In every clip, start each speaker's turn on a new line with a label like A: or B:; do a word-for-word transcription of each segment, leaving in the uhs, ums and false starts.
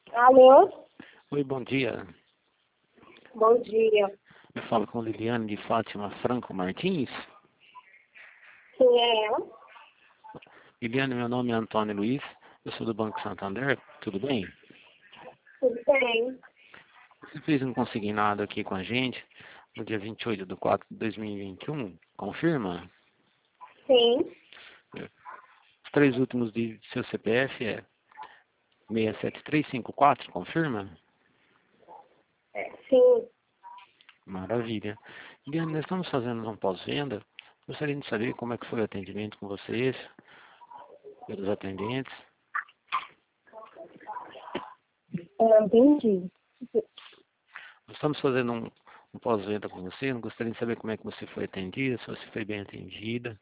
A: Alô?
B: Oi, bom dia.
A: Bom dia.
B: Eu falo com Liliane de Fátima Franco Martins.
A: Quem é ela?
B: Liliane, meu nome é Antônio Luiz, eu sou do Banco Santander, tudo bem?
A: Tudo bem?
B: Você fez um consignado aqui com a gente no dia vinte e oito de quatro de dois mil e vinte e um, confirma?
A: Sim.
B: Os três últimos de seu C P F é seis sete três cinco quatro, confirma?
A: É, sim.
B: Maravilha. Liliane, nós estamos fazendo um pós-venda. Gostaria de saber como é que foi o atendimento com vocês, pelos atendentes.
A: Eu entendi.
B: Nós estamos fazendo um, um pós-venda com você. Eu gostaria de saber como é que você foi atendida, se você foi bem atendida.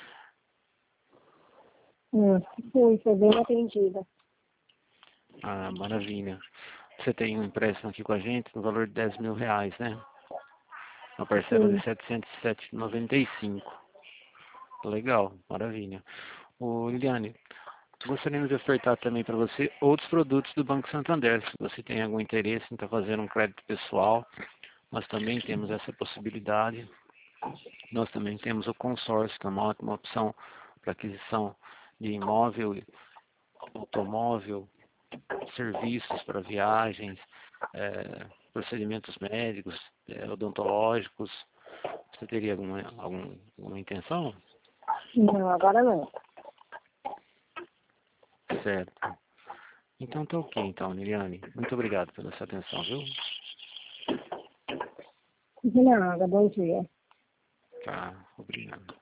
A: Hum, sim, foi bem atendida.
B: Ah, maravilha. Você tem um empréstimo aqui com a gente no valor de dez mil reais, né? Uma parcela de
A: Sim.
B: setecentos e sete reais e noventa e cinco centavos. Legal, maravilha. Ô, Liliane, gostaríamos de ofertar também para você outros produtos do Banco Santander. Se você tem algum interesse em estar fazendo um crédito pessoal, nós também temos essa possibilidade. Nós também temos o consórcio, que é uma ótima opção para aquisição de imóvel, automóvel, serviços para viagens, é, procedimentos médicos, é, odontológicos. Você teria alguma, algum, alguma intenção?
A: Não, agora não.
B: Certo. Então tá ok, então, Liliane. Muito obrigado pela sua atenção, viu?
A: De nada, bom dia.
B: Tá, obrigado.